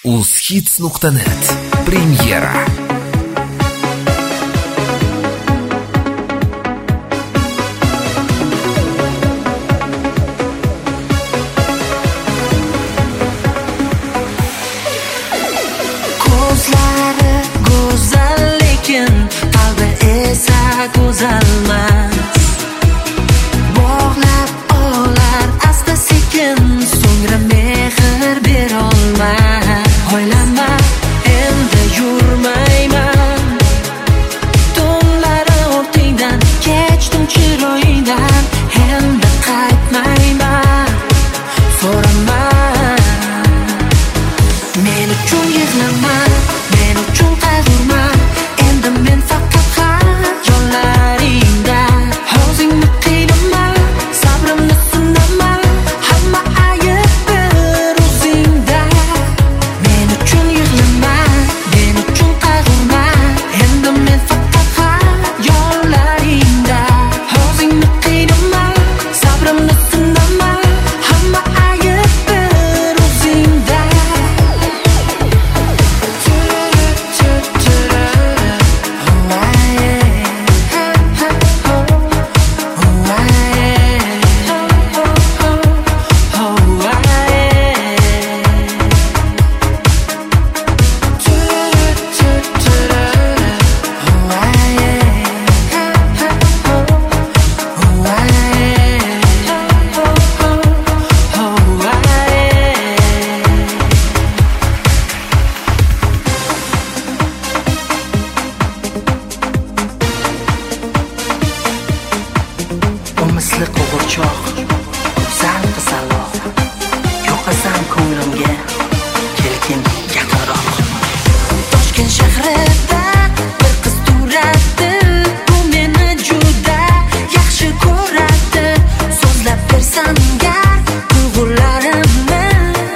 uzhits.net premyera. Ko'zlari go'zal lekin qalbi esa go'zalmas. Bog'lab olar asta sekin, so'ngra mehr berolmas. O'ylama, endi yurmayman. Tunlari o'tingdan kechdim chiroyingdan, endi qaytmayman. So'raman, men uchun yig'lama, men uchun qayg'urma. Endi men faqat xayollaringda. O'zingni qiynama, sabrimni sinama. Hamma ayb bir o'zingda. Men uchun yig'lama, men uchun qayg'urma. Endi men faqat xayollaringda. O'zingni qiynama, sabrimni sinama. Hamma ayb bir o'zingda. Misli qo'g'irchoq, go'zal qizaloq, yo'qasan ko'nglimga, kelgin yaqinroq. Toshkent shahrida bir qiz turadi, bu meni juda yaxshi ko'radi. So'zlab bersam gar tuyg'ularimni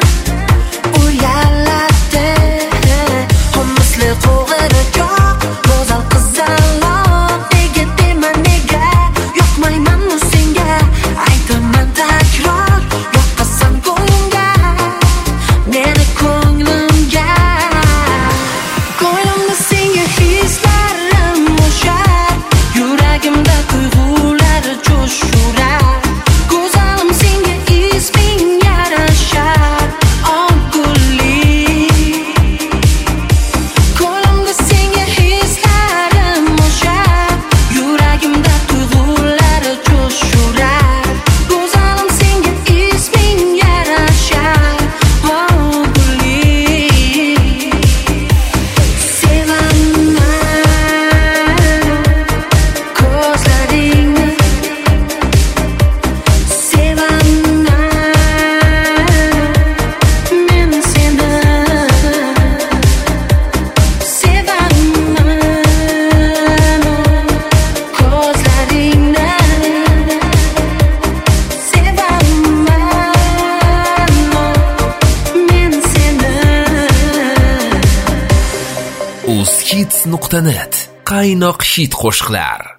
uyaladi. Misli qo'g'irchoq, go'zal qizaloq, nega dema nega yo'qmayman senga. Aytaman takror, yo'qasan ko'nglimga, meni ko'nglimga. Ko'nglimda senga hislarim o'shar, yuragimda tuyg'ular jo'shurar. Go'zalim senga isming yarashar, Og'ulli. Ko'nglimda senga hislarim o'shar, yuragimda tuyg'ular jo'shurar. Go'zalim senga isming yarashar, Og'ulli. Sevaman ko'zlaringni, sevaman men seni. Sevaman ko'zlaringni, sevaman men seni. uzhits.net qaynoq hit qo'shiqlar.